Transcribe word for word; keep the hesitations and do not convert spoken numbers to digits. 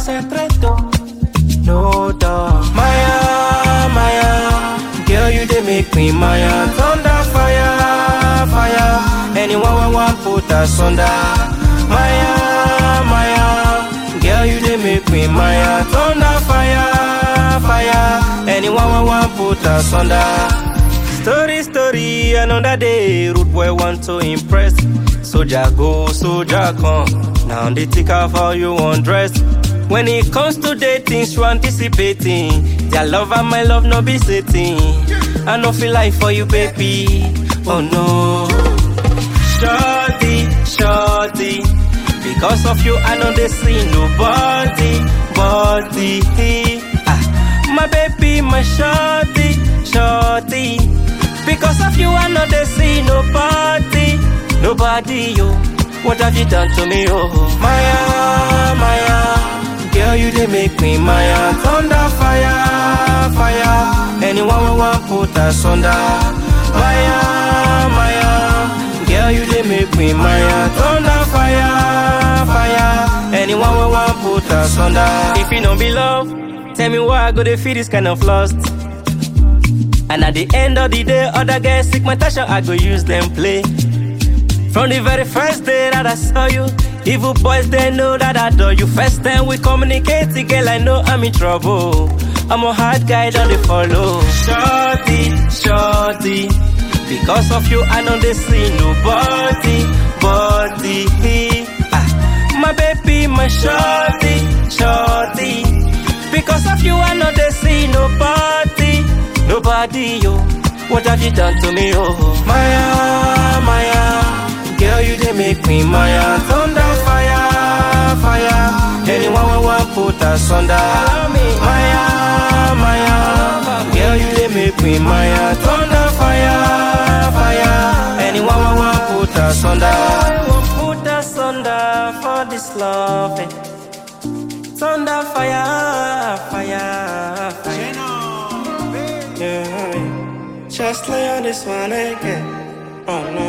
secreto, no doubt. Maya, Maya, girl you dey make me Maya. Thunder, fire, fire, anyone want put us under. Maya, Maya, girl you dey make me Maya. Thunder, fire, fire, anyone want put us under. Story, story, another day. Rude boy want to impress. Soldier go, soldier come. Now they take off how you undress. When it comes to dating, you anticipating. Their love and my love no be setting. I no feel like for you, baby. Oh no. Shorty, shorty, because of you I know they see nobody, body. Ah, my baby, my shorty, shorty, because of you I know they see nobody, nobody, yo. What have you done to me, oh? Maya, Maya, girl you they make me Maya. Thunder, fire, fire, anyone who want put us under. Maya, Maya, girl you they make me Maya. Thunder, fire, fire, anyone who want put us under. If you don't be love, tell me why I go to feel this kind of lost. And at the end of the day, other guys sick my tasha, I go use them play. From the very first day that I saw you, evil boys they know that I adore you. First time we communicate, girl I know I'm in trouble. I'm a hard guy, don't they follow. Shorty, shorty, because of you I know they see nobody, body. Ah, my baby, my shorty, shorty, because of you I know they see nobody, nobody, yo. What have you done to me, oh? Maya, Maya, girl you they make me Maya. Thunder, fire, fire, anyone who want put us under. Maya, Maya, girl you they make me Maya. Thunder, fire, fire, anyone who want put us under. Put us under for this love, eh. Thunder, fire, fire, fire. Yeah, just lay on this one again. Oh no.